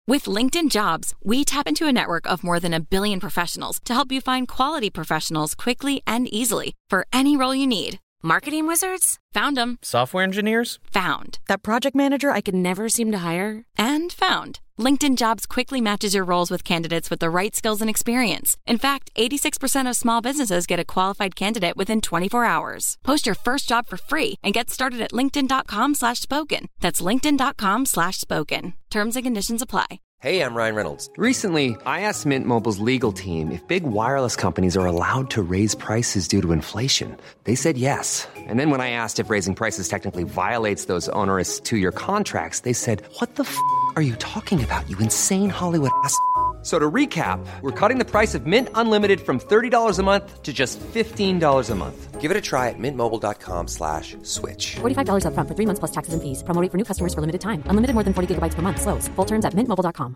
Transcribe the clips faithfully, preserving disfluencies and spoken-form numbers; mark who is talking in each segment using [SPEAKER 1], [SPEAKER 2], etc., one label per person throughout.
[SPEAKER 1] With LinkedIn Jobs, we tap into a network of more than a billion professionals to help you find quality professionals quickly and easily for any role you need. Marketing wizards? Found them.
[SPEAKER 2] Software engineers?
[SPEAKER 1] Found. That project manager I could never seem to hire? And found. LinkedIn Jobs quickly matches your roles with candidates with the right skills and experience. In fact, eighty-six percent of small businesses get a qualified candidate within twenty-four hours. Post your first job for free and get started at linkedin.com slash spoken. That's linkedin.com slash spoken. Terms and conditions apply.
[SPEAKER 3] Hey, I'm Ryan Reynolds. Recently, I asked Mint Mobile's legal team if big wireless companies are allowed to raise prices due to inflation. They said yes. And then when I asked if raising prices technically violates those onerous two-year contracts, they said, what the f*** are you talking about, you insane Hollywood ass f- So to recap, we're cutting the price of Mint Unlimited from thirty dollars a month to just fifteen dollars a month. Give it a try at mintmobile.com slash switch.
[SPEAKER 4] forty-five dollars up front for three months plus taxes and fees. Promo rate for new customers for limited time. Unlimited more than forty gigabytes per month. Slows full terms at mint mobile dot com.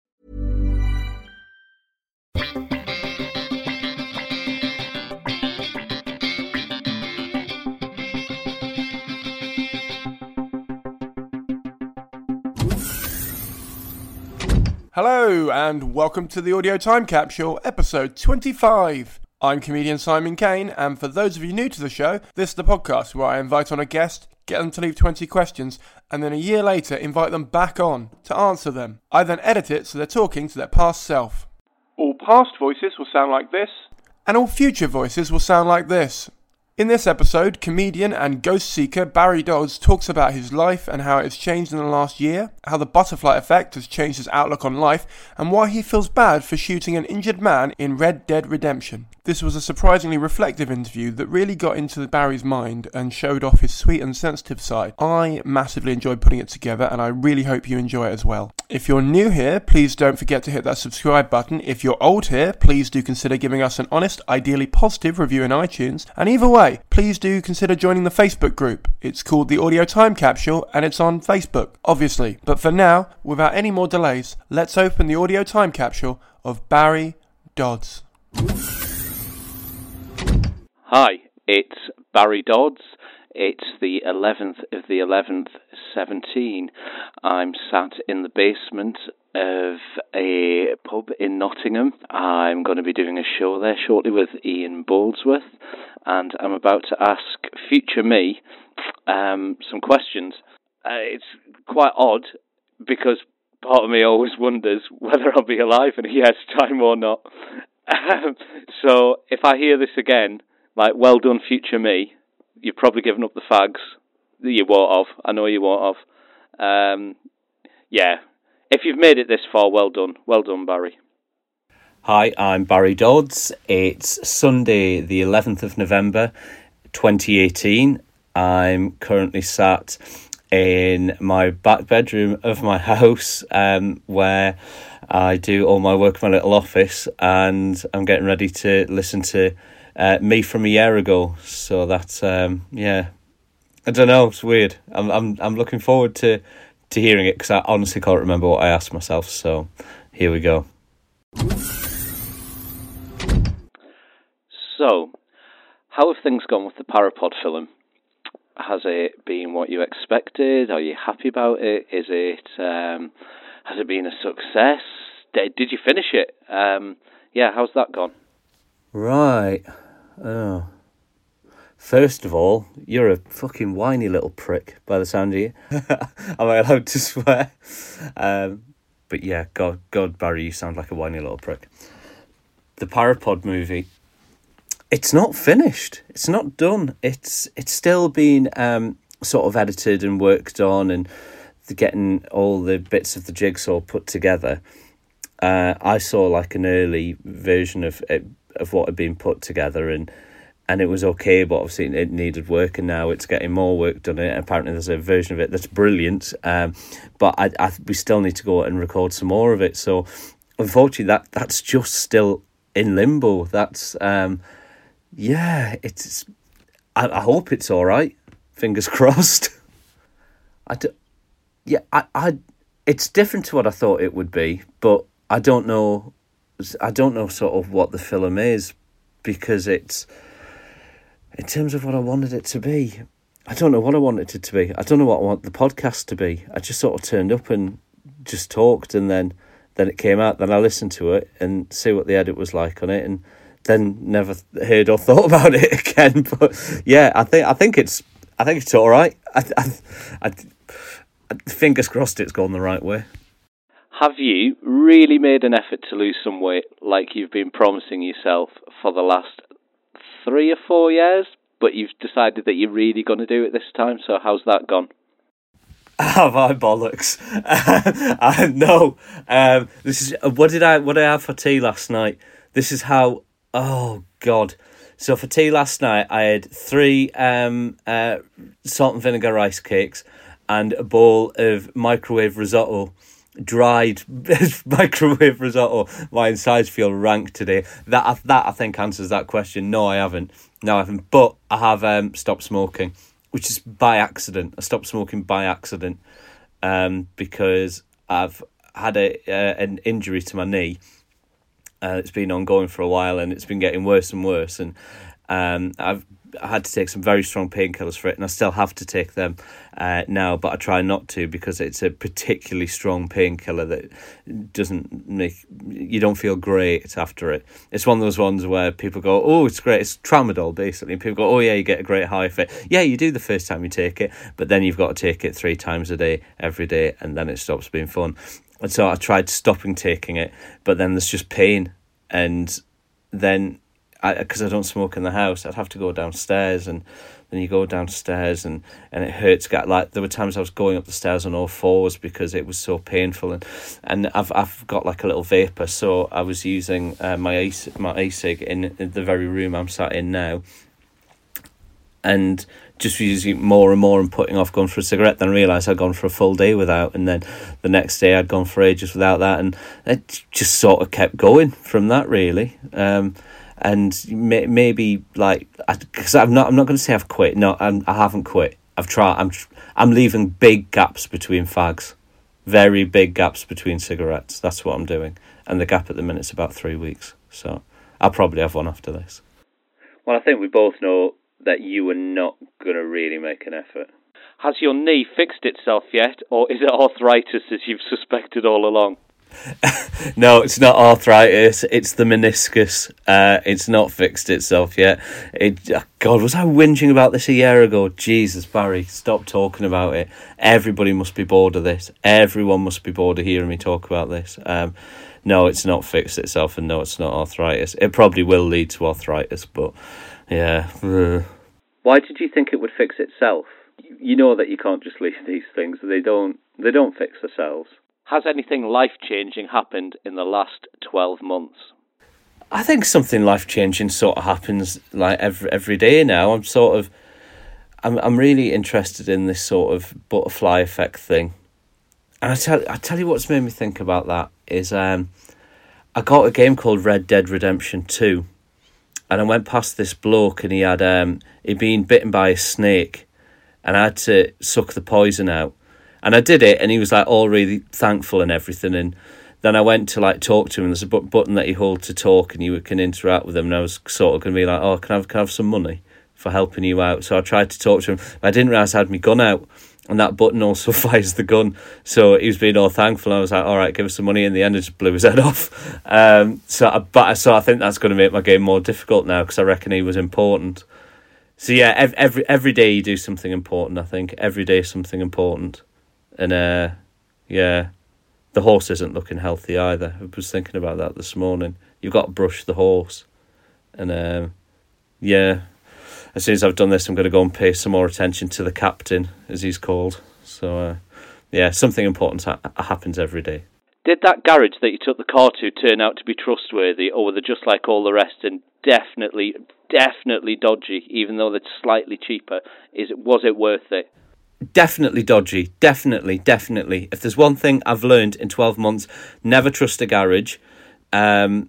[SPEAKER 5] Hello and welcome to the Audio Time Capsule, episode twenty-five. I'm comedian Simon Kane, and for those of you new to the show, this is the podcast where I invite on a guest, get them to leave twenty questions, and then a year later invite them back on to answer them. I then edit it so they're talking to their past self. All past voices will sound like this, and all future voices will sound like this. In this episode, comedian and ghost seeker Barry Dodds talks about his life and how it has changed in the last year, how the butterfly effect has changed his outlook on life, and why he feels bad for shooting an injured man in Red Dead Redemption. This was a surprisingly reflective interview that really got into Barry's mind and showed off his sweet and sensitive side. I massively enjoyed putting it together, and I really hope you enjoy it as well. If you're new here, please don't forget to hit that subscribe button. If you're old here, please do consider giving us an honest, ideally positive review in iTunes. And either way, please do consider joining the Facebook group. It's called the Audio Time Capsule, and it's on Facebook, obviously. But for now, without any more delays, let's open the Audio Time Capsule of Barry Dodds.
[SPEAKER 6] Hi, it's Barry Dodds. It's the eleventh of the eleventh, seventeen. I'm sat in the basement of a pub in Nottingham. I'm going to be doing a show there shortly with Ian Boldsworth, and I'm about to ask future me um, some questions. Uh, it's quite odd because part of me always wonders whether I'll be alive in a year's time or not. Um, so if I hear this again, like, well done, future me. You've probably given up the fags. You won't have. I know you won't have. Um, yeah. If you've made it this far, well done. Well done, Barry.
[SPEAKER 7] Hi, I'm Barry Dodds. It's Sunday, the eleventh of November, twenty eighteen. I'm currently sat in my back bedroom of my house, um, where I do all my work in my little office, and I'm getting ready to listen to Uh, me from a year ago. So that's um, yeah, I don't know. It's weird. I'm I'm I'm looking forward to to hearing it because I honestly can't remember what I asked myself. So here we go.
[SPEAKER 6] So, how have things gone with the Parapod film? Has it been what you expected? Are you happy about it? Is it um, has it been a success? Did, did you finish it? Um, yeah, how's that gone?
[SPEAKER 7] Right. Oh. First of all, you're a fucking whiny little prick by the sound of you. Am I allowed to swear? Um, but yeah, God, God, Barry, you sound like a whiny little prick. The Parapod movie, it's not finished. It's not done. It's it's still been um, sort of edited and worked on, and getting all the bits of the jigsaw put together. Uh, I saw like an early version of it, of what had been put together, and and it was okay, but obviously it needed work, and now it's getting more work done. And apparently there's a version of it that's brilliant, um, but I, I we still need to go and record some more of it. So unfortunately, that that's just still in limbo. That's um, yeah, it's. I, I hope it's all right. Fingers crossed. I do, yeah, I, I. It's different to what I thought it would be, but I don't know. I don't know sort of what the film is, because it's, in terms of what I wanted it to be, I don't know what I wanted it to be. I don't know what I want the podcast to be. I just sort of turned up and just talked, and then then it came out, then I listened to it and see what the edit was like on it, and then never heard or thought about it again. But yeah, I think I think it's I think it's all right. I, I, I, I, fingers crossed it's gone the right way.
[SPEAKER 6] Have you really made an effort to lose some weight like you've been promising yourself for the last three or four years, but you've decided that you're really going to do it this time? So how's that gone?
[SPEAKER 7] Have I bollocks? uh, no. Um, this is what did I what did I have for tea last night? This is how. Oh God! So for tea last night, I had three um, uh, salt and vinegar rice cakes and a bowl of microwave risotto. Dried microwave risotto. My insides feel rank today. That that I think answers that question. No, I haven't. No, I haven't. But I have um, stopped smoking, which is by accident. I stopped smoking by accident um, because I've had a uh, an injury to my knee. Uh, it's been ongoing for a while, and it's been getting worse and worse. And um, I've I had to take some very strong painkillers for it, and I still have to take them uh, now, but I try not to because it's a particularly strong painkiller that doesn't make you don't feel great after it. It's one of those ones where people go, "Oh, it's great." It's tramadol basically, and people go, "Oh yeah, you get a great high effect." Yeah, you do the first time you take it, but then you've got to take it three times a day, every day, and then it stops being fun. And so I tried stopping taking it, but then there's just pain, and then. Because I, I don't smoke in the house, I'd have to go downstairs, and then you go downstairs and, and it hurts. Got like there were times I was going up the stairs on all fours because it was so painful, and and I've I've got like a little vapor, so I was using uh, my e- my e-cig in, in the very room I'm sat in now, and just using it more and more and putting off going for a cigarette. Then I realised I'd gone for a full day without, and then the next day I'd gone for ages without that, and it just sort of kept going from that really. Um, And may, maybe like because I'm not I'm not going to say I've quit. No, I'm, I haven't quit. I've tried. I'm I'm leaving big gaps between fags, very big gaps between cigarettes. That's what I'm doing, and the gap at the minute's about three weeks. So I'll probably have one after this.
[SPEAKER 6] Well, I think we both know that you are not going to really make an effort. Has your knee fixed itself yet, or is it arthritis as you've suspected all along?
[SPEAKER 7] No, it's not arthritis. It's the meniscus. Uh, it's not fixed itself yet. It, God, was I whinging about this a year ago? Jesus, Barry, stop talking about it. Everybody must be bored of this. Everyone must be bored of hearing me talk about this. Um, no, it's not fixed itself, and no, it's not arthritis. It probably will lead to arthritis, but yeah.
[SPEAKER 6] Why did you think it would fix itself? You know that you can't just leave these things. They don't. They don't fix themselves. Has anything life-changing happened in the last twelve months?
[SPEAKER 7] I think something life-changing sort of happens like every every day now. I'm sort of, I'm I'm really interested in this sort of butterfly effect thing. And I tell I tell you what's made me think about that is um, I got a game called Red Dead Redemption two, and I went past this bloke and he had um he'd been bitten by a snake, and I had to suck the poison out. And I did it, and he was like all really thankful and everything. And then I went to like talk to him. There's a button that you hold to talk, and you can interact with him. And I was sort of going to be like, "Oh, can I have, can I have some money for helping you out?" So I tried to talk to him. I didn't realise I had my gun out, and that button also fires the gun. So he was being all thankful. I was like, "All right, give us some money." In the end, it just blew his head off. Um, so, I, but so I think that's going to make my game more difficult now because I reckon he was important. So yeah, every, every every day you do something important. I think every day something important. And, uh, yeah, the horse isn't looking healthy either. I was thinking about that this morning. You've got to brush the horse. And, um, yeah, as soon as I've done this, I'm going to go and pay some more attention to the captain, as he's called. So, uh, yeah, something important ha- happens every day.
[SPEAKER 6] Did that garage that you took the car to turn out to be trustworthy, or were they just like all the rest and definitely, definitely dodgy, even though they're slightly cheaper? Is it, was it worth it?
[SPEAKER 7] Definitely dodgy. Definitely, definitely. If there's one thing I've learned in twelve months, never trust a garage. Um,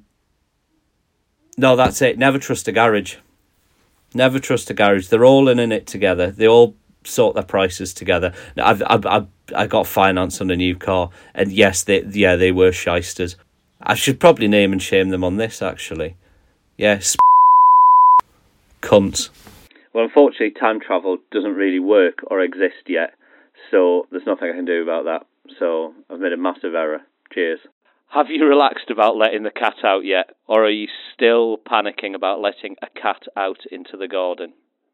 [SPEAKER 7] no, that's it. Never trust a garage. Never trust a garage. They're all in it together. They all sort their prices together. I've, I've, I've, I got finance on a new car, and yes, they, yeah, they were shysters. I should probably name and shame them on this, actually. Yeah, sp- cunts.
[SPEAKER 6] Well, unfortunately, time travel doesn't really work or exist yet, so there's nothing I can do about that. So I've made a massive error. Cheers. Have you relaxed about letting the cat out yet, or are you still panicking about letting a cat out into the garden?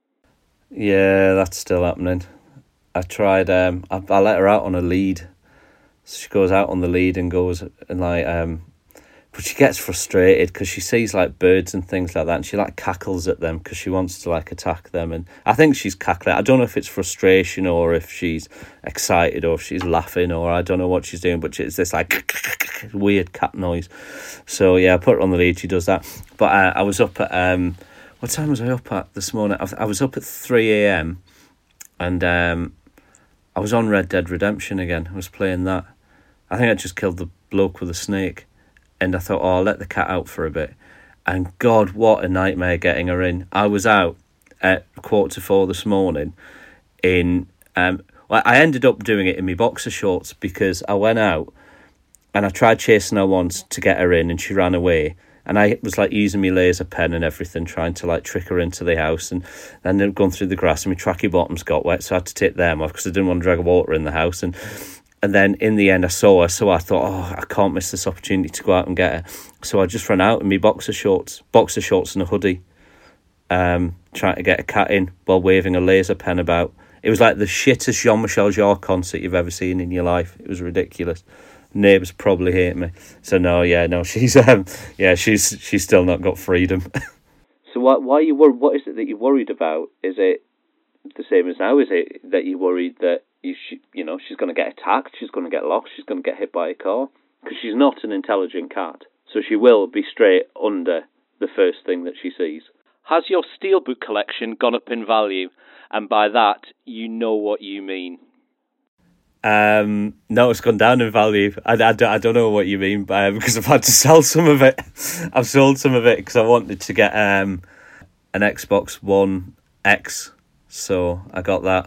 [SPEAKER 7] Yeah, that's still happening. I tried, um, I, I let her out on a lead. So she goes out on the lead and goes and like, um, but she gets frustrated because she sees like birds and things like that, and she like cackles at them because she wants to like attack them. And I think she's cackling. I don't know if it's frustration or if she's excited or if she's laughing or I don't know what she's doing, but it's this like weird cat noise. So yeah, I put her on the lead. She does that. But uh, I was up at um, what time was I up at this morning? I was, I was up at three a.m. and um, I was on Red Dead Redemption again. I was playing that. I think I just killed the bloke with a snake. And I thought, oh, I'll let the cat out for a bit. And God, what a nightmare getting her in. I was out at quarter to four this morning in... Um, well, I ended up doing it in my boxer shorts because I went out and I tried chasing her once to get her in and she ran away. And I was like using my laser pen and everything, trying to like trick her into the house. And then they'd gone through the grass and my tracky bottoms got wet, so I had to take them off because I didn't want to drag water in the house. And... And then in the end, I saw her, so I thought, oh, I can't miss this opportunity to go out and get her. So I just ran out in my boxer shorts, boxer shorts and a hoodie, um, trying to get a cat in while waving a laser pen about. It was like the shittest Jean-Michel Jarre concert you've ever seen in your life. It was ridiculous. Neighbours probably hate me. So no, yeah, no, she's um, yeah, she's she's still not got freedom.
[SPEAKER 6] So what? Why are you worried? What is it that you're worried about? Is it the same as now? Is it that you're worried that you sh- you know she's going to get attacked, she's going to get lost, she's going to get hit by a car? Because she's not an intelligent cat, so she will be straight under the first thing that she sees. Has your steelbook collection gone up in value? And by that, you know what you mean.
[SPEAKER 7] Um, no, it's gone down in value. I, I, I don't know what you mean, but, um, because I've had to sell some of it. I've sold some of it because I wanted to get um, an Xbox One X, so I got that.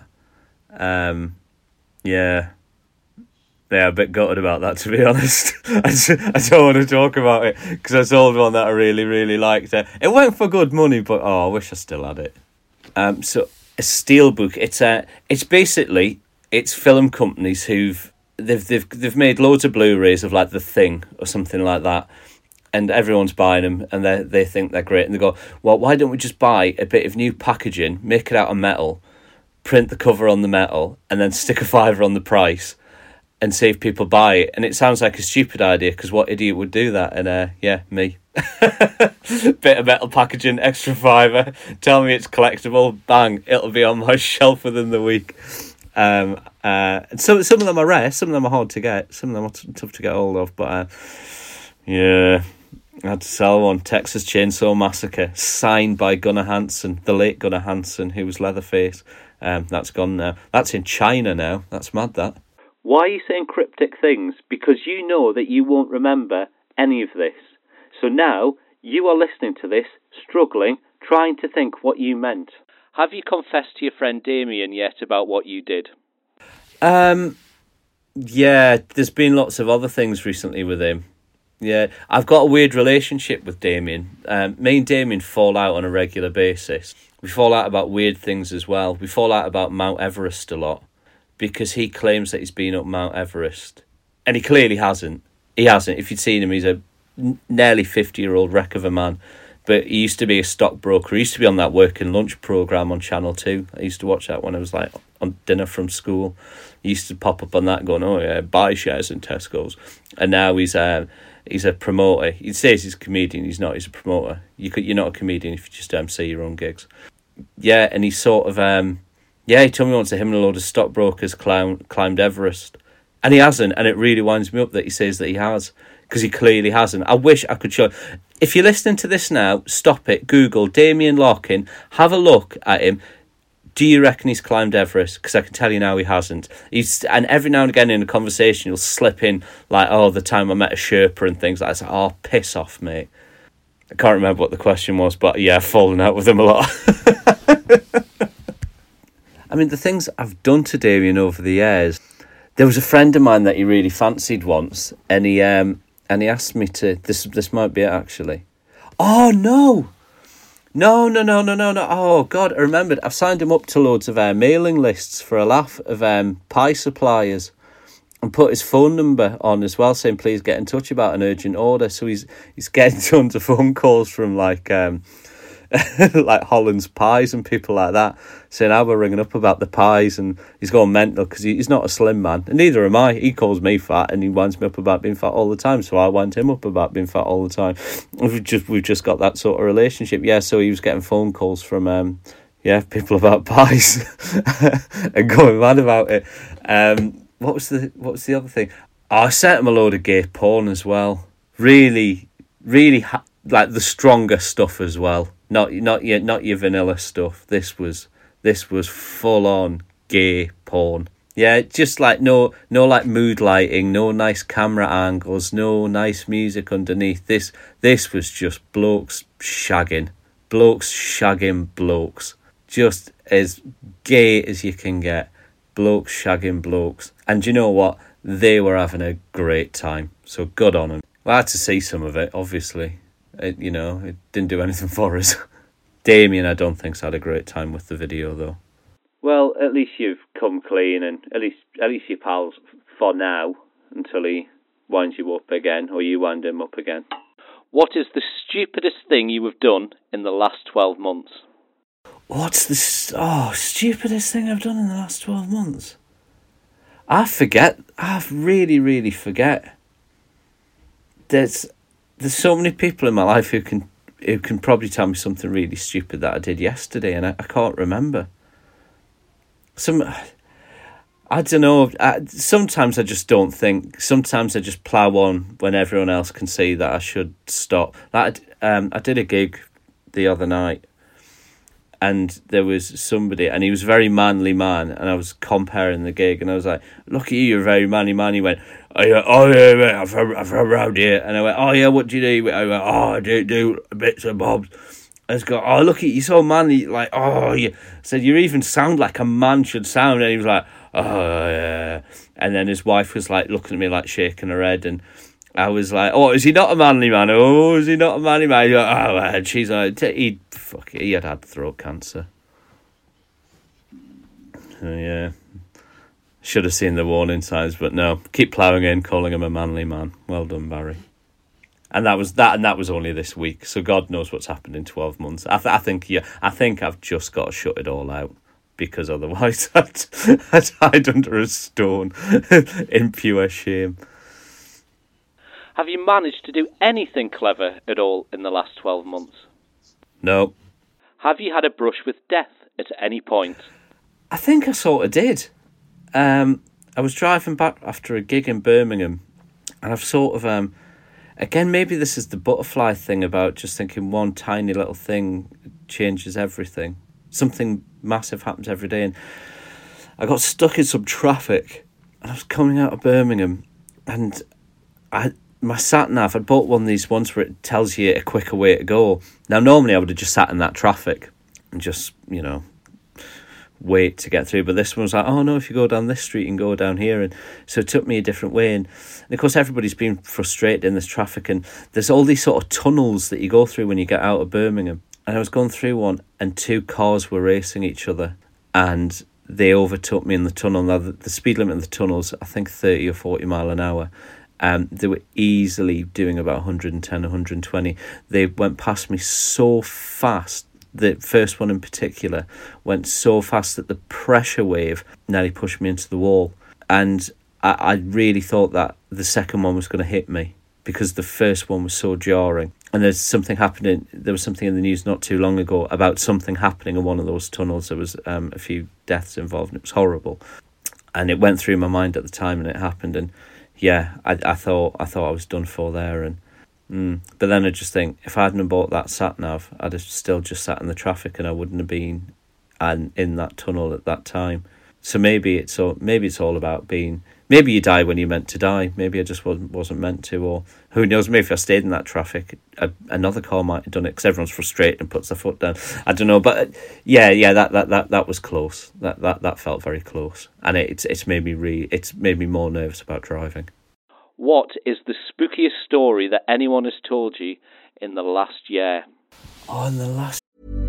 [SPEAKER 7] Um, yeah. Yeah, a bit gutted about that, to be honest. I, just, I don't want to talk about it because I sold one that I really, really liked. Uh, it went for good money, but oh, I wish I still had it. Um, so a steelbook. It's a. Uh, it's basically it's film companies who've they've they've they've made loads of Blu-rays of like The Thing or something like that, and everyone's buying them, and they they think they're great, and they go, well, why don't we just buy a bit of new packaging, make it out of metal, print the cover on the metal, and then stick a fiver on the price. And see if people buy it. And it sounds like a stupid idea because what idiot would do that? And uh, yeah, me. Bit of metal packaging, extra fiver. Tell me it's collectible. Bang! It'll be on my shelf within the week. Um, uh, and some some of them are rare. Some of them are hard to get. Some of them are t- tough to get hold of. But uh, yeah, I had to sell one. Texas Chainsaw Massacre, signed by Gunnar Hansen, the late Gunnar Hansen, who was Leatherface. Um, that's gone now. That's in China now. That's mad. That.
[SPEAKER 6] Why are you saying cryptic things? Because you know that you won't remember any of this. So now, you are listening to this, struggling, trying to think what you meant. Have you confessed to your friend Damien yet about what you did?
[SPEAKER 7] Um, yeah, there's been lots of other things recently with him. Yeah, I've got a weird relationship with Damien. Um, me and Damien fall out on a regular basis. We fall out about weird things as well. We fall out about Mount Everest a lot. Because he claims that he's been up Mount Everest. And he clearly hasn't. He hasn't. If you'd seen him, he's a nearly fifty-year-old wreck of a man. But he used to be a stockbroker. He used to be on that working lunch programme on Channel two. I used to watch that when I was like on dinner from school. He used to pop up on that going, oh yeah, buy shares in Tesco's. And now he's a, he's a promoter. He says he's a comedian. He's not. He's a promoter. You could, you're not a comedian if you just M C your own gigs. Yeah, and he's sort of... Um, Yeah, he told me once that him and a load of stockbrokers climb, climbed Everest. And he hasn't, and it really winds me up that he says that he has, because he clearly hasn't. I wish I could show... If you're listening to this now, stop it, Google Damien Larkin, have a look at him. Do you reckon he's climbed Everest? Because I can tell you now he hasn't. He's And every now and again in a conversation, he'll slip in, like, oh, the time I met a Sherpa and things like that. Like, oh, piss off, mate. I can't remember what the question was, but yeah, I've fallen out with him a lot. I mean, the things I've done to Damien over the years, there was a friend of mine that he really fancied once, and he um and he asked me to, this this might be it actually. Oh, no! No, no, no, no, no, no. Oh, God, I remembered. I've signed him up to loads of uh, mailing lists for a laugh of um, pie suppliers. and put his phone number on as well, saying please get in touch about an urgent order. So he's he's getting tons of phone calls from like um, like Holland's Pies and people like that, saying how we're ringing up about the pies, and he's going mental because he, he's not a slim man, and neither am I. He calls me fat, and he winds me up about being fat all the time, so I wind him up about being fat all the time. We've just we've just got that sort of relationship. Yeah, so he was getting phone calls from um, yeah people about pies and going mad about it. Um, what was the what was the other thing? Oh, I sent him a load of gay porn as well. Really, really ha- like the stronger stuff as well. Not not your not your vanilla stuff. This was this was full on gay porn. Yeah, just like no no like mood lighting, no nice camera angles, no nice music underneath. This this was just blokes shagging, blokes shagging blokes, just as gay as you can get. Blokes shagging blokes, and you know what? They were having a great time. So good on them. Well, I had to see some of it, obviously. It, you know, it didn't do anything for us. Damien, I don't think's had a great time with the video, though.
[SPEAKER 6] Well, at least you've come clean, and at least at least your pals for now, until he winds you up again, or you wind him up again. What is the stupidest thing you have done in the last twelve months?
[SPEAKER 7] What's the oh stupidest thing I've done in the last twelve months? I forget. I really, really forget. There's there's so many people in my life who can who can probably tell me something really stupid that I did yesterday, and I, I can't remember. Some, I don't know. I, sometimes I just don't think. Sometimes I just plough on when everyone else can see that I should stop. Like, um, I did a gig the other night, and there was somebody, and he was a very manly man, and I was comparing the gig, and I was like, look at you, you're a very manly man. He went, oh yeah, oh, yeah, yeah I'm, from, I'm from around here. And I went, oh yeah, what do you do? I went, oh, I do, do bits and bobs. I was going, oh, look at you, you're so manly. Like, oh, yeah. I said, you even sound like a man should sound. And he was like, oh, yeah. And then his wife was like looking at me, like shaking her head, and I was like, oh, is he not a manly man? Oh, is he not a manly man? Like, oh, and she's like, he, fuck it, he had had throat cancer. Uh, yeah. Should have seen the warning signs, but no. Keep ploughing in, calling him a manly man. Well done, Barry. And that was that, and that was only this week. So God knows what's happened in twelve months. I, th- I think, yeah, I think I've just got to shut it all out, because otherwise I'd, I'd hide under a stone in pure shame.
[SPEAKER 6] Have you managed to do anything clever at all in the last twelve months?
[SPEAKER 7] No.
[SPEAKER 6] Have you had a brush with death at any point?
[SPEAKER 7] I think I sort of did. Um, I was driving back after a gig in Birmingham, and I've sort of, um, again, maybe this is the butterfly thing about just thinking one tiny little thing changes everything. Something massive happens every day, and I got stuck in some traffic, and I was coming out of Birmingham, and I... my sat-nav, I'd bought one of these ones where it tells you a quicker way to go. Now, normally I would have just sat in that traffic and just, you know, wait to get through. But this one was like, oh, no, if you go down this street, you can go down here. And so it took me a different way. And, and of course, everybody's been frustrated in this traffic. And there's all these sort of tunnels that you go through when you get out of Birmingham. And I was going through one, and two cars were racing each other. And they overtook me in the tunnel. Now, the, the speed limit in the tunnel's, I think, thirty or forty mile an hour. Um, they were easily doing about one hundred ten, one hundred twenty. They went past me so fast. The first one in particular went so fast that the pressure wave nearly pushed me into the wall. And I, I really thought that the second one was going to hit me, because the first one was so jarring. And there's something happening. There was something in the news not too long ago about something happening in one of those tunnels. There was um, a few deaths involved, and it was horrible. And it went through my mind at the time, and it happened. And yeah, I I thought I thought I was done for there, and mm, but then I just think, if I hadn't bought that sat nav, I'd have still just sat in the traffic, and I wouldn't have been and in that tunnel at that time. So maybe it's all maybe it's all about being. Maybe you die when you're meant to die. Maybe I just wasn't wasn't meant to, or who knows? Maybe if I stayed in that traffic, a, another car might have done it, because everyone's frustrated and puts their foot down. I don't know, but yeah, yeah, that that, that, that was close. That that that felt very close, and it, it's it's made me re it's made me more nervous about driving.
[SPEAKER 6] What is the spookiest story that anyone has told you in the last year?
[SPEAKER 7] Oh, in the last.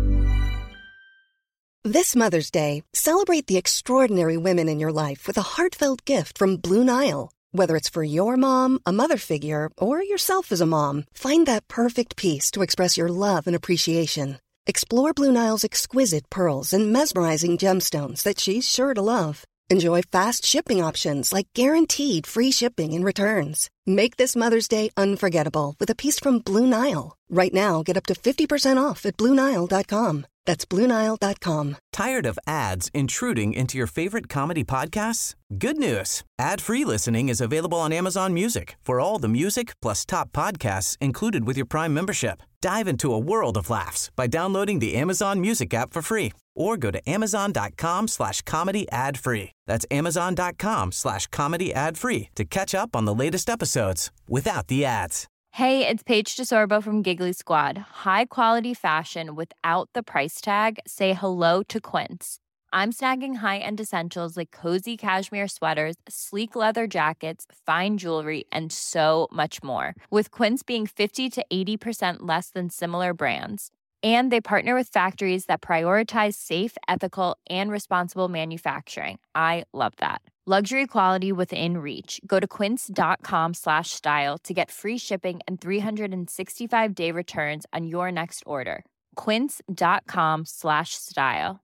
[SPEAKER 2] This Mother's Day, celebrate the extraordinary women in your life with a heartfelt gift from Blue Nile. Whether it's for your mom, a mother figure, or yourself as a mom, find that perfect piece to express your love and appreciation. Explore Blue Nile's exquisite pearls and mesmerizing gemstones that she's sure to love. Enjoy fast shipping options like guaranteed free shipping and returns. Make this Mother's Day unforgettable with a piece from Blue Nile. Right now, get up to fifty percent off at Blue Nile dot com. That's Blue Nile dot com.
[SPEAKER 8] Tired of ads intruding into your favorite comedy podcasts? Good news. Ad-free listening is available on Amazon Music for all the music plus top podcasts included with your Prime membership. Dive into a world of laughs by downloading the Amazon Music app for free or go to amazon.com slash comedy ad free. That's amazon.com slash comedy ad free to catch up on the latest episodes without the ads.
[SPEAKER 9] Hey, it's Paige DeSorbo from Giggly Squad. High quality fashion without the price tag. Say hello to Quince. I'm snagging high-end essentials like cozy cashmere sweaters, sleek leather jackets, fine jewelry, and so much more. With Quince being fifty to eighty percent less than similar brands. And they partner with factories that prioritize safe, ethical, and responsible manufacturing. I love that. Luxury quality within reach. Go to quince.com slash style to get free shipping and three sixty-five day returns on your next order. Quince.com slash style.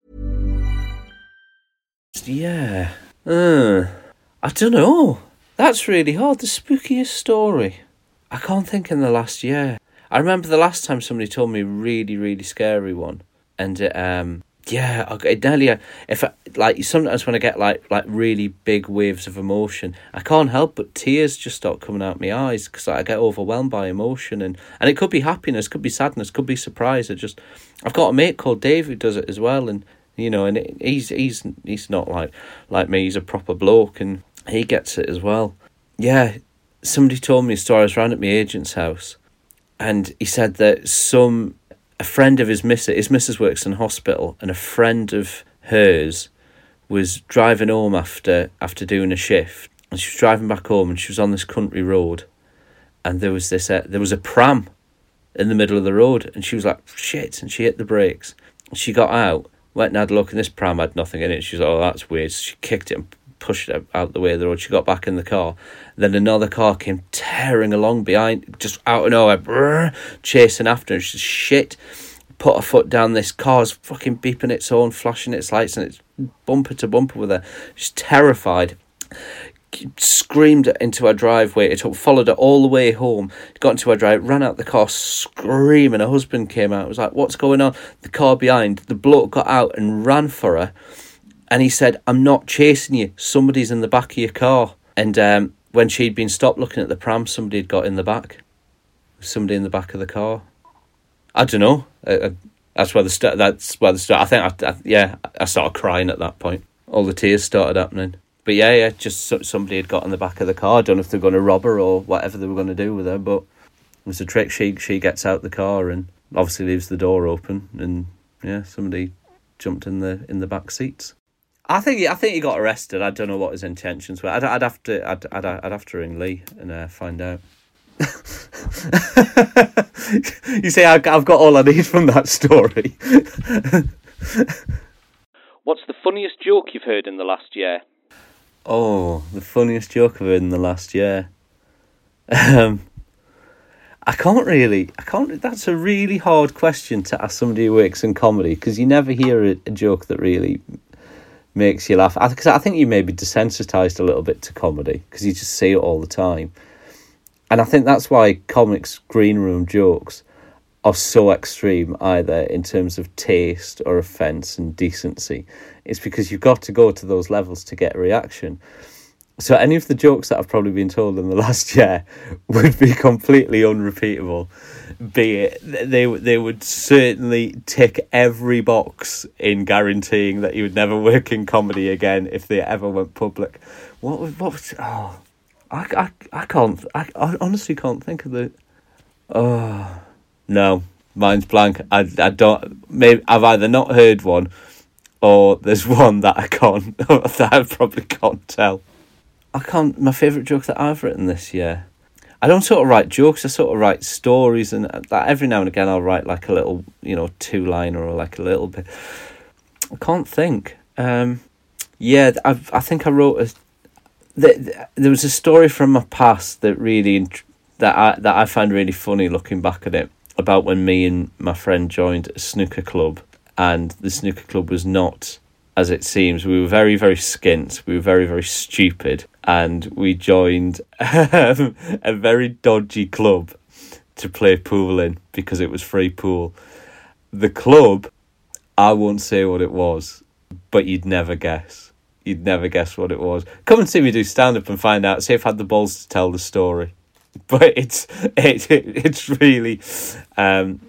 [SPEAKER 7] Yeah. Uh, I don't know. That's really hard. The spookiest story. I can't think in the last year. I remember the last time somebody told me a really, really scary one. And it, um, yeah, it nearly, if I, like, sometimes when I get like like really big waves of emotion, I can't help but tears just start coming out my eyes because I get overwhelmed by emotion. And, and it could be happiness, could be sadness, could be surprise. I just, I've got a mate called Dave who does it as well. And, you know, and it, he's he's he's not like, like me, he's a proper bloke and he gets it as well. Yeah, somebody told me a story. I was round at my agent's house. And he said that some, a friend of his missus, his missus works in hospital, and a friend of hers was driving home after after doing a shift. And she was driving back home, and she was on this country road, and there was this, uh, there was a pram in the middle of the road, and she was like, shit, and she hit the brakes. And she got out, went and had a look, and this pram had nothing in it. She was like, oh, that's weird. So she kicked it and pushed it out the way of the road. She got back in the car. Then another car came tearing along behind, just out of nowhere, brrr, chasing after her. She's shit. Put her foot down. This car's fucking beeping its horn, flashing its lights, and it's bumper to bumper with her. She's terrified. Screamed into her driveway. It followed her all the way home. Got into her drive, ran out the car screaming. Her husband came out. Was like, what's going on? The car behind. The bloke got out and ran for her. And he said, I'm not chasing you. Somebody's in the back of your car. And um, when she'd been stopped looking at the pram, somebody had got in the back. Somebody in the back of the car. I don't know. Uh, that's where the st- That's where the start. I think, I, I, yeah, I started crying at that point. All the tears started happening. But yeah, yeah, just so, somebody had got in the back of the car. I don't know if they were going to rob her or whatever they were going to do with her. But it was a trick. She she gets out the car and obviously leaves the door open. And yeah, somebody jumped in the in the back seats. I think I think he got arrested. I don't know what his intentions were. I'd, I'd have to I'd, I'd I'd have to ring Lee and uh, find out. You see, I've got all I need from that story.
[SPEAKER 6] What's the funniest joke you've heard in the last year?
[SPEAKER 7] Oh, the funniest joke I've heard in the last year. Um, I can't really. I can't. That's a really hard question to ask somebody who works in comedy because you never hear a, a joke that really makes you laugh. Because I, I think you may be desensitized a little bit to comedy because you just see it all the time. And I think that's why comics' green room jokes are so extreme, either in terms of taste or offence and decency. It's because you've got to go to those levels to get a reaction. So any of the jokes that I've probably been told in the last year would be completely unrepeatable. Be it, they they would certainly tick every box in guaranteeing that you would never work in comedy again if they ever went public. What was, what was, oh, I, I, I can't, I, I honestly can't think of the, oh, no, mine's blank. I, I don't, maybe I've either not heard one or there's one that I can't, that I probably can't tell. I can't, my favourite joke that I've written this year. I don't sort of write jokes, I sort of write stories, and like every now and again I'll write like a little, you know, two-liner or like a little bit. I can't think. Um, yeah, I've, I think I wrote a, the, the, there was a story from my past that really that I that I find really funny looking back at it, about when me and my friend joined a snooker club, and the snooker club was not as it seems. We were very, very skint. We were very, very stupid, and we joined a very dodgy club to play pool in because it was free pool. The club, I won't say what it was, but you'd never guess. You'd never guess what it was. Come and see me do stand-up and find out. See if I had the balls to tell the story. But it's it, it it's really, um,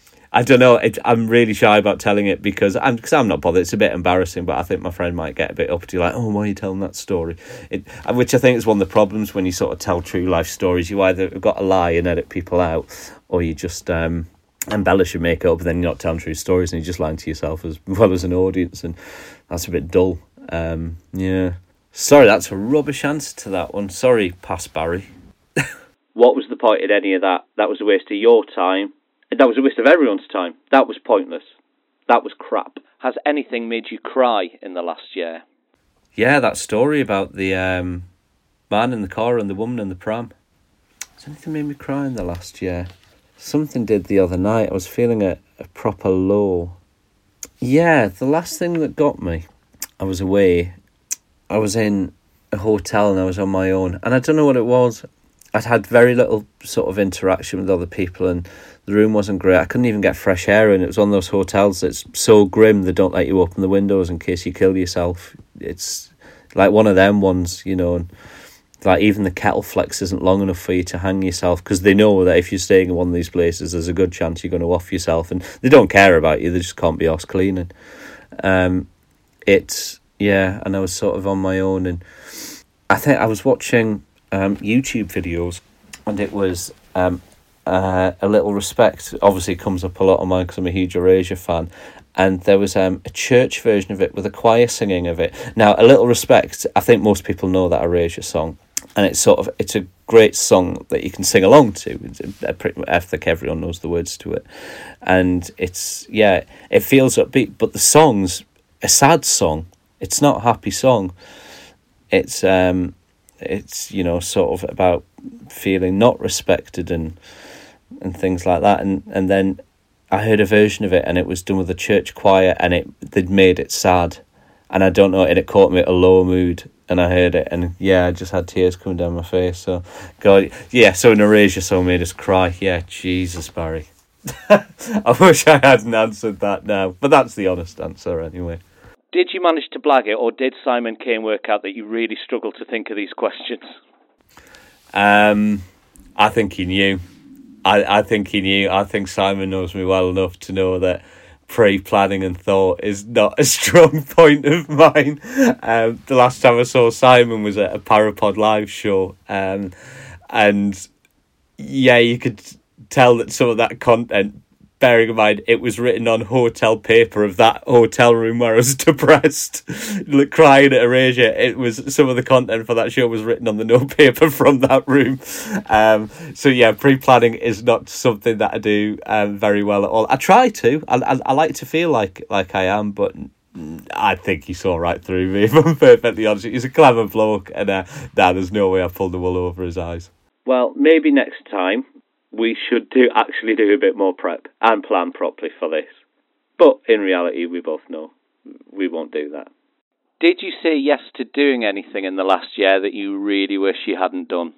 [SPEAKER 7] I don't know. It, I'm really shy about telling it because I'm because I'm not bothered. It's a bit embarrassing, but I think my friend might get a bit uppity, like, "Oh, why are you telling that story?" It, which I think is one of the problems when you sort of tell true life stories. You either got to lie and edit people out, or you just um, embellish and make it up, and then you're not telling true stories, and you're just lying to yourself as well as an audience, and that's a bit dull. Um, yeah, sorry, that's a rubbish answer to that one. Sorry, Pass Barry.
[SPEAKER 6] What was the point in any of that? That was a waste of your time. That was a waste of everyone's time. That was pointless. That was crap. Has anything made you cry in the last year?
[SPEAKER 7] Yeah, that story about the um, man in the car and the woman in the pram. Has anything made me cry in the last year? Something did the other night. I was feeling a, a proper low. Yeah, the last thing that got me, I was away. I was in a hotel and I was on my own. And I don't know what it was. I'd had very little sort of interaction with other people, and the room wasn't great. I couldn't even get fresh air in. It was one of those hotels that's so grim they don't let you open the windows in case you kill yourself. It's like one of them ones, you know, and like even the kettle flex isn't long enough for you to hang yourself, because they know that if you're staying in one of these places, there's a good chance you're going to off yourself, and they don't care about you. They just can't be arsed cleaning. Um, it's, yeah, and I was sort of on my own, and I think I was watching Um, YouTube videos, and it was um, uh, A Little Respect. Obviously comes up a lot on mine because I'm a huge Erasure fan, and there was um, a church version of it with a choir singing of it. Now, A Little Respect, I think most people know that Erasure song, and it's sort of it's a great song that you can sing along to. It's a pretty, I think everyone knows the words to it, and it's, yeah, it feels upbeat, but the song's a sad song. It's not a happy song. It's um It's, you know, sort of about feeling not respected and and things like that. And, and then I heard a version of it, and it was done with a church choir, and it they'd made it sad. And I don't know, and it caught me at a low mood, and I heard it, and yeah, I just had tears coming down my face. So, God, yeah, so an Erasure song made us cry. Yeah, Jesus, Barry. I wish I hadn't answered that now, but that's the honest answer anyway.
[SPEAKER 6] Did you manage to blag it, or did Simon Kane work out that you really struggled to think of these questions?
[SPEAKER 7] Um, I think he knew. I, I think he knew. I think Simon knows me well enough to know that pre-planning and thought is not a strong point of mine. Um, the last time I saw Simon was at a Parapod live show, um, and yeah, you could tell that some of that content, bearing in mind it was written on hotel paper of that hotel room where I was depressed, crying at Erasure. It was, some of the content for that show was written on the note paper from that room. Um, so yeah, pre-planning is not something that I do um, very well at all. I try to. I, I, I like to feel like like I am, but I think he saw right through me, if I'm perfectly honest. He's a clever bloke, and uh, nah, there's no way I pulled the wool over his eyes.
[SPEAKER 6] Well, maybe next time we should do actually do a bit more prep and plan properly for this. But in reality, we both know we won't do that. Did you say yes to doing anything in the last year that you really wish you hadn't done?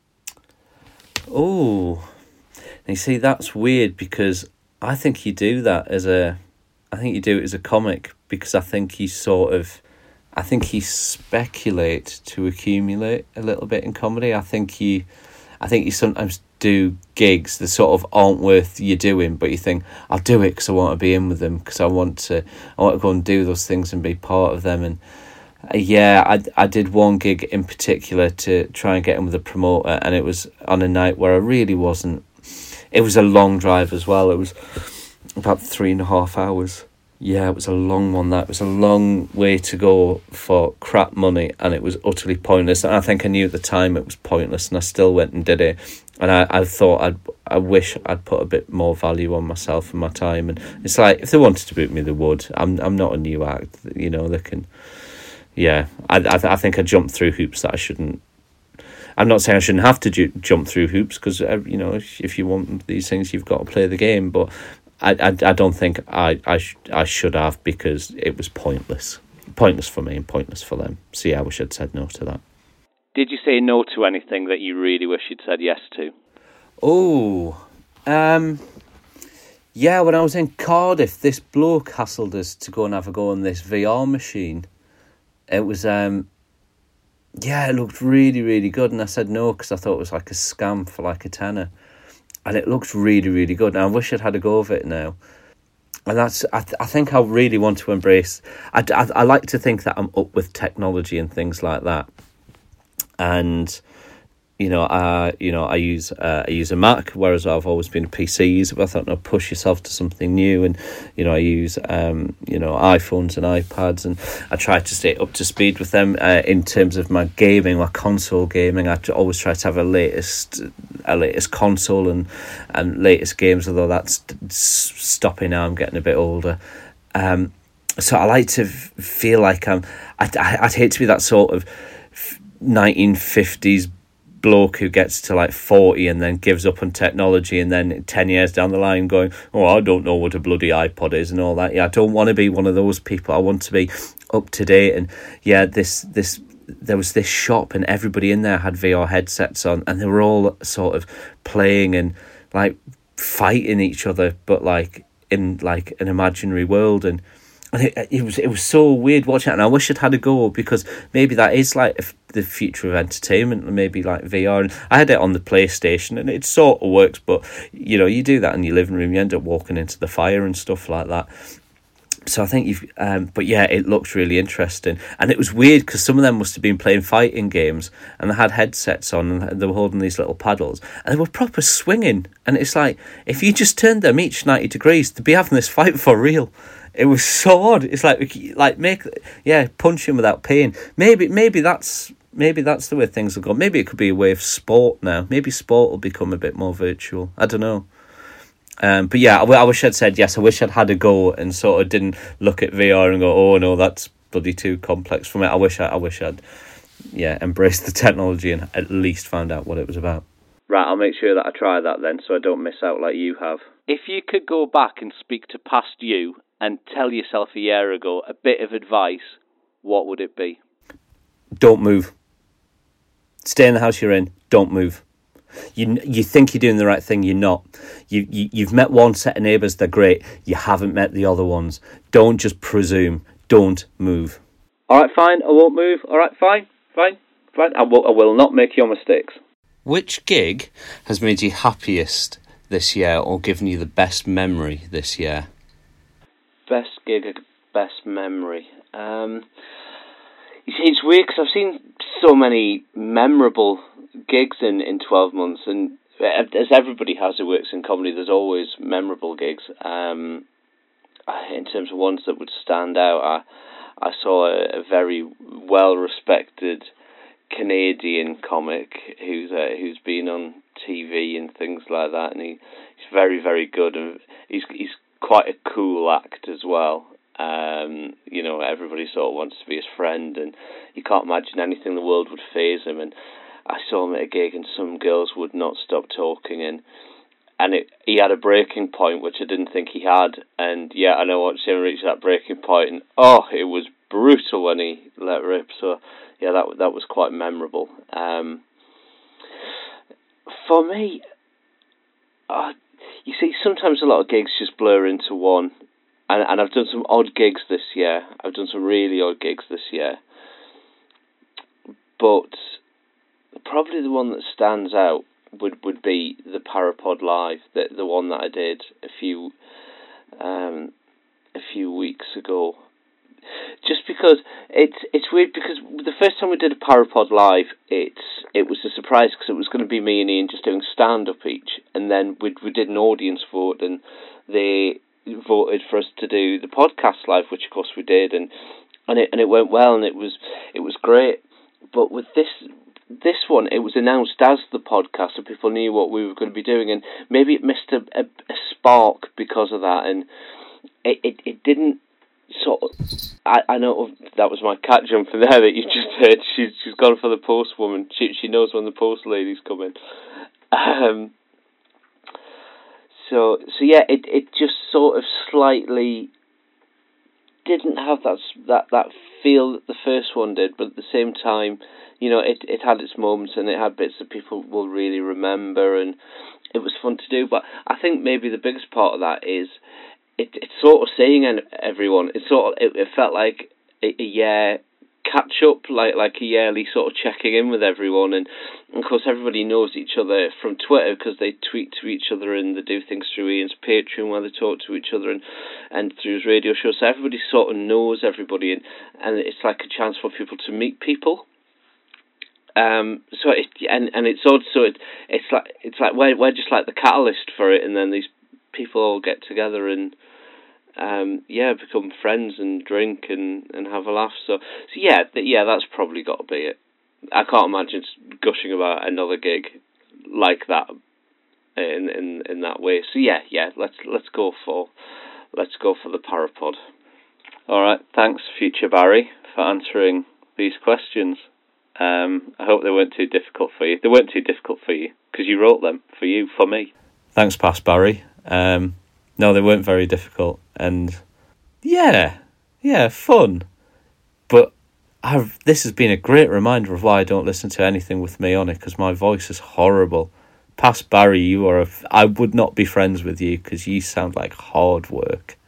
[SPEAKER 7] Oh, you see, that's weird, because I think you do that as a, I think you do it as a comic, because I think you sort of, I think you speculate to accumulate a little bit in comedy. I think you, I think you sometimes do gigs that sort of aren't worth you doing, but you think, I'll do it because I want to be in with them, because I want to I want to go and do those things and be part of them. And uh, yeah, I, I did one gig in particular to try and get in with a promoter, and it was on a night where I really wasn't, it was a long drive as well. It was about three and a half hours. Yeah, it was a long one. That was a long way to go for crap money, and it was utterly pointless. And I think I knew at the time it was pointless, and I still went and did it. And I, I thought I'd I wish I'd put a bit more value on myself and my time. And it's like, if they wanted to book me, they would. I'm I'm not a new act, you know. They can, yeah, I I, th- I think I jumped through hoops that I shouldn't. I'm not saying I shouldn't have to ju- jump through hoops, because uh, you know, if, if you want these things, you've got to play the game. But I I, I don't think I I, sh- I should have, because it was pointless, pointless for me and pointless for them. So yeah, I wish I'd said no to that.
[SPEAKER 6] Did you say no to anything that you really wish you'd said yes to?
[SPEAKER 7] Oh, um, yeah. When I was in Cardiff, this bloke hassled us to go and have a go on this V R machine. It was um. Yeah, it looked really, really good, and I said no because I thought it was like a scam for like a tenner, and it looked really, really good. And I wish I'd had a go of it now. And that's, I, th- I think I really want to embrace. I, I, I like to think that I'm up with technology and things like that, and you know, I you know I use uh, I use a Mac, whereas I've always been a P C user. But I thought, no, push yourself to something new, and you know, I use um, you know iPhones and iPads, and I try to stay up to speed with them uh, in terms of my gaming, my console gaming. I always try to have a latest a latest console and and latest games, although that's stopping now. I'm getting a bit older. Um, so I like to f- feel like I'm. I'd, I'd hate to be that sort of nineteen fifties bloke who gets to like forty and then gives up on technology, and then ten years down the line going, oh, I don't know what a bloody iPod is and all that. Yeah, I don't want to be one of those people. I want to be up to date. And yeah, this this there was this shop, and everybody in there had V R headsets on, and they were all sort of playing and like fighting each other, but like in like an imaginary world. And And it, it was it was so weird watching it, and I wish I'd had a go, because maybe that is like the future of entertainment, maybe like V R. And I had it on the PlayStation, and it sort of works, but you know, you do that in your living room, you end up walking into the fire and stuff like that. So I think you've, um, but yeah, it looks really interesting, and it was weird because some of them must have been playing fighting games, and they had headsets on, and they were holding these little paddles, and they were proper swinging. And it's like, if you just turned them each ninety degrees, they'd be having this fight for real. It was so odd. It's like, like make, yeah, punching without pain. Maybe, maybe that's maybe that's the way things will go. Maybe it could be a way of sport now. Maybe sport will become a bit more virtual. I don't know. Um, but yeah, I, I wish I'd said yes. I wish I'd had a go and sort of didn't look at V R and go, oh no, that's bloody too complex for me. I wish I, I wish I'd, yeah, embraced the technology and at least found out what it was about.
[SPEAKER 6] Right, I'll make sure that I try that then, so I don't miss out like you have. If you could go back and speak to past you and tell yourself a year ago a bit of advice, what would it be?
[SPEAKER 7] Don't move. Stay in the house you're in. Don't move. You you think you're doing the right thing, you're not. You, you, you've met one set of neighbours, they're great. You haven't met the other ones. Don't just presume. Don't move.
[SPEAKER 6] All right, fine, I won't move. All right, fine, fine, fine. I will, I will not make your mistakes.
[SPEAKER 7] Which gig has made you happiest this year, or given you the best memory this year?
[SPEAKER 6] Best gig, best memory. Um, you see, it's weird because I've seen so many memorable gigs in, in twelve months, and as everybody has who works in comedy, there's always memorable gigs. Um, in terms of ones that would stand out, I, I saw a, a very well-respected Canadian comic who's uh, who's been on T V and things like that, and he, he's very, very good, and he's he's quite a cool act as well. Um, you know, everybody sort of wants to be his friend, and you can't imagine anything in the world would faze him. And I saw him at a gig, and some girls would not stop talking, and and it, he had a breaking point which I didn't think he had, and yeah, and I watched him reach that breaking point, and oh, it was brutal when he let rip. So yeah, that that was quite memorable. Um, for me, uh, you see, sometimes a lot of gigs just blur into one, and and I've done some odd gigs this year. I've done some really odd gigs this year, but probably the one that stands out would, would be the Parapod Live, the the one that I did a few um, a few weeks ago. Just because it's it's weird, because the first time we did a Parapod Live, it's it was a surprise because it was going to be me and Ian just doing stand up each, and then we we did an audience vote, and they voted for us to do the podcast live, which of course we did, and and it and it went well, and it was it was great. But with this this one, it was announced as the podcast, so people knew what we were going to be doing, and maybe it missed a, a, a spark because of that, and it, it, it didn't sort of, I, I know that was my cat jumping there that you just heard. She's she's gone for the postwoman. She she knows when the post lady's coming. Um. So so yeah, it it just sort of slightly didn't have that that that feel that the first one did, but at the same time, you know, it it had its moments and it had bits that people will really remember, and it was fun to do. But I think maybe the biggest part of that is it it's sort of seeing everyone. It sort of it, it felt like a, a year catch up, like like a yearly sort of checking in with everyone, and, and of course everybody knows each other from Twitter because they tweet to each other and they do things through Ian's Patreon where they talk to each other and, and through his radio show. So everybody sort of knows everybody, and, and it's like a chance for people to meet people. Um, so it and and it's also it it's like it's like we're we're just like the catalyst for it, and then these people all get together and. Um, yeah, become friends and drink and, and have a laugh. So, so yeah, th- yeah, that's probably got to be it. I can't imagine gushing about another gig like that in in, in that way. So yeah, yeah, let's let's go for let's go for the Parapod. All right, thanks, future Barry, for answering these questions. Um, I hope they weren't too difficult for you. They weren't too difficult for you because you wrote them for you, for me.
[SPEAKER 7] Thanks, past Barry. Um, no, they weren't very difficult. And yeah, yeah, fun. But I've, this has been a great reminder of why I don't listen to anything with me on it, because my voice is horrible. Past Barry, you are a, I would not be friends with you because you sound like hard work.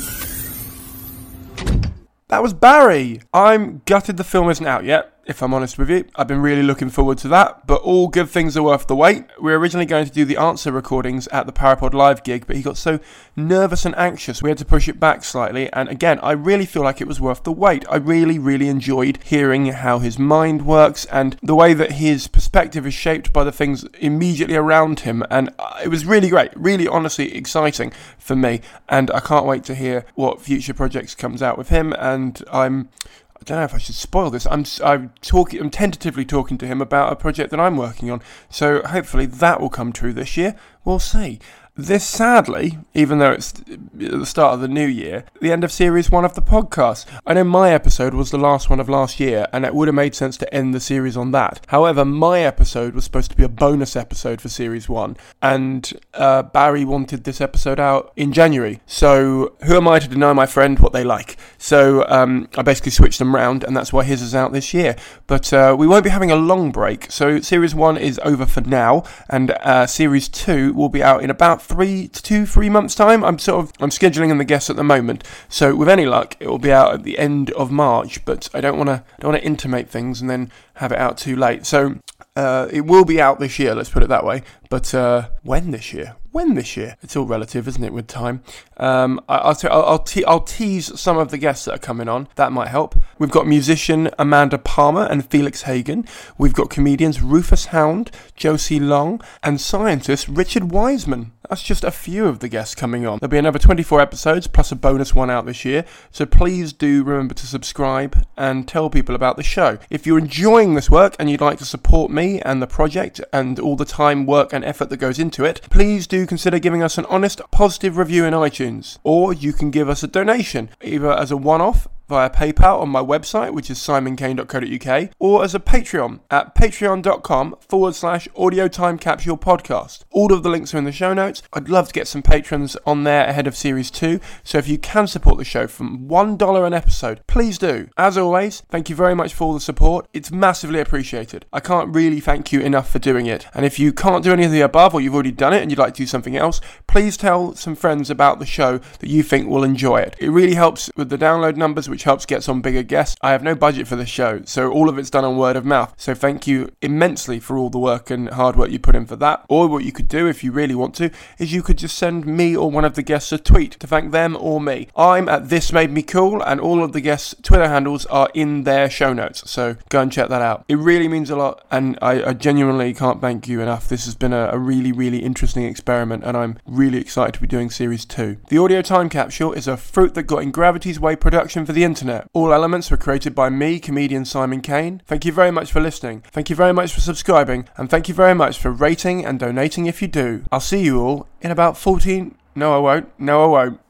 [SPEAKER 5] That was Barry. I'm gutted the film isn't out yet, if I'm honest with you. I've been really looking forward to that, but all good things are worth the wait. We were originally going to do the answer recordings at the Parapod Live gig, but he got so nervous and anxious we had to push it back slightly, and again, I really feel like it was worth the wait. I really, really enjoyed hearing how his mind works and the way that his perspective is shaped by the things immediately around him, and it was really great, really honestly exciting for me, and I can't wait to hear what future projects comes out with him, and I'm... I don't know if I should spoil this. I'm I'm talking. I'm tentatively talking to him about a project that I'm working on. So hopefully that will come true this year. We'll see. This, sadly, even though it's the start of the new year, the end of series one of the podcast. I know my episode was the last one of last year, and it would have made sense to end the series on that. However, my episode was supposed to be a bonus episode for series one, and uh, Barry wanted this episode out in January. So who am I to deny my friend what they like? So um, I basically switched them round, and that's why his is out this year. But uh, we won't be having a long break. So series one is over for now, and uh, series two will be out in about three to two, three months time. I'm sort of, I'm scheduling in the guests at the moment. So with any luck, it will be out at the end of March, but I don't want to, don't want to intimate things and then have it out too late. So uh, it will be out this year, let's put it that way. But uh, when this year? When this year? It's all relative, isn't it, with time? Um, I, I'll, te- I'll, I'll, te- I'll tease some of the guests that are coming on. That might help. We've got musician Amanda Palmer and Felix Hagen. We've got comedians Rufus Hound, Josie Long, and scientist Richard Wiseman. That's just a few of the guests coming on. There'll be another twenty-four episodes, plus a bonus one out this year. So please do remember to subscribe and tell people about the show. If you're enjoying this work and you'd like to support me and the project and all the time, work and effort that goes into it, please do consider giving us an honest, positive review in iTunes. Or you can give us a donation, either as a one-off via PayPal on my website, which is simon kane dot co dot uk, or as a Patreon at patreon.com forward slash audio time capsule podcast. All of the links are in the show notes. I'd love to get some patrons on there ahead of series two, so if you can support the show from one dollar an episode, please do. As always, thank you very much for all the support. It's massively appreciated. I can't really thank you enough for doing it. And if you can't do any of the above, or you've already done it and you'd like to do something else, please tell some friends about the show that you think will enjoy it. It really helps with the download numbers, which helps get some bigger guests. I have no budget for this show, so all of it's done on word of mouth. So thank you immensely for all the work and hard work you put in for that. Or what you could do, if you really want to, is you could just send me or one of the guests a tweet to thank them or me. I'm at This Made Me Cool, and all of the guests' Twitter handles are in their show notes, so go and check that out. It really means a lot, and I, I genuinely can't thank you enough. This has been a, a really, really interesting experiment, and I'm really excited to be doing series two. The Audio Time Capsule is a Fruit That Got in Gravity's Way production for the internet. All elements were created by me, comedian Simon Kane. Thank you very much for listening. Thank you very much for subscribing, and thank you very much for rating and donating if you do. I'll see you all in about fourteen... No, I won't. No, I won't.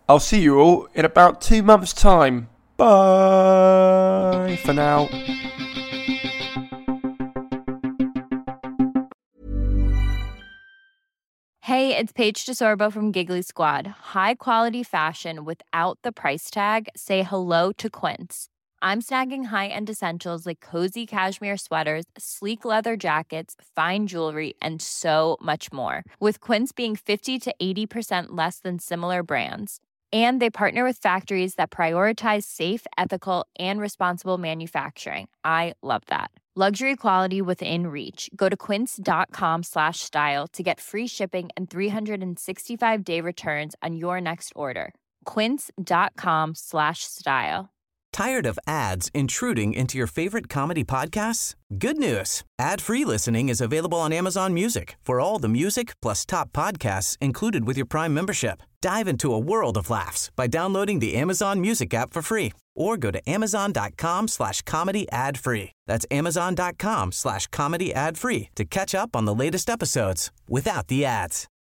[SPEAKER 5] I'll see you all in about two months' time. Bye for now.
[SPEAKER 9] Hey, it's Paige DeSorbo from Giggly Squad. High quality fashion without the price tag. Say hello to Quince. I'm snagging high-end essentials like cozy cashmere sweaters, sleek leather jackets, fine jewelry, and so much more. With Quince being fifty to eighty percent less than similar brands. And they partner with factories that prioritize safe, ethical, and responsible manufacturing. I love that. Luxury quality within reach. Go to quince.com slash style to get free shipping and three sixty-five day returns on your next order. Quince.com slash style.
[SPEAKER 8] Tired of ads intruding into your favorite comedy podcasts? Good news. Ad-free listening is available on Amazon Music for all the music plus top podcasts included with your Prime membership. Dive into a world of laughs by downloading the Amazon Music app for free or go to amazon.com slash comedy ad free. That's amazon.com slash comedy ad free to catch up on the latest episodes without the ads.